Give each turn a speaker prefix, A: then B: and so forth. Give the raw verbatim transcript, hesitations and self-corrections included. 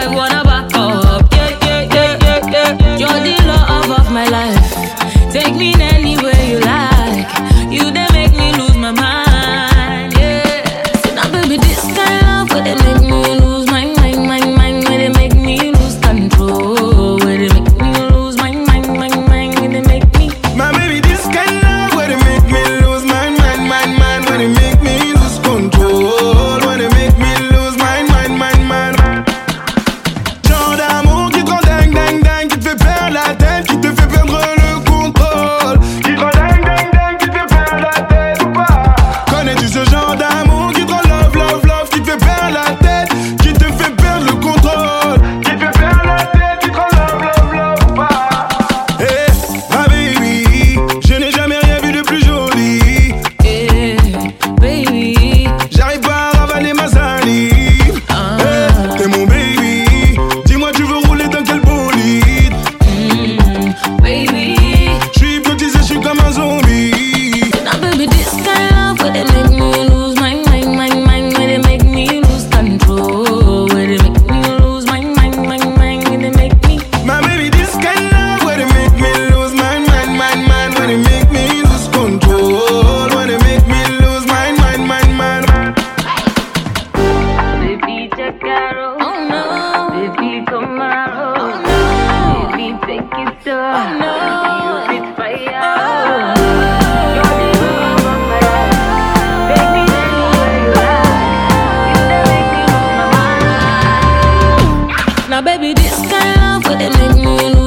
A: wanna back up. Yeah, yeah, yeah, yeah, yeah. You're the love of my life. Take me anywhere you like. You they make me lose my mind. Yeah. So now, baby, this kind of love where they make me lose my mind, mind, mind. Where they make me lose control. Where they make me lose my mind, mind, mind. Where they make me.
B: My baby, this kind of love where they make me lose my mind, mind, mind. Where they make me lose control. Where they make me lose my mind, mind, mind. Genre d'amour qui te rend dingue, dingue, dingue, qui te fait perdre la tête, qui te fait perdre le contrôle, qui te rend dingue, dingue, dingue, qui te fait perdre la tête ou pas. Connais-tu ce genre d'amour qui te rend love, love, love, qui te fait perdre la tête, qui te fait perdre le contrôle, qui te fait perdre la tête, qui te rend love, love, love ou pas. Hey, ma baby, je n'ai jamais rien vu de plus joli.
A: Yeah, baby.
B: J'arrive pas à ravaler ma salive.
A: Ah.
B: Hey, t'es mon baby. Dis-moi, tu veux rouler dans quel bolide?
A: Mm, baby.
B: J'suis hypnotisé, j'suis comme un zombie.
A: Now, baby, this kind of love where they make me lose my mind, mind, mind. Where they make me lose control. Where they make me lose my mind, mind, mind. Where they make me.
B: My baby, this kind of love where they make me lose my mind, mind, mind. Where they make me lose control. Where they make me lose my mind, mind, mind.
A: Baby, check out. Oh no. Baby, come out. Oh no. Baby, take it slow. Oh no. Baby, you fit fire. Oh no. You're the love of my life. Take me anywhere you like. You done make me lose my mind. Now, baby, this kind of love where they make me lose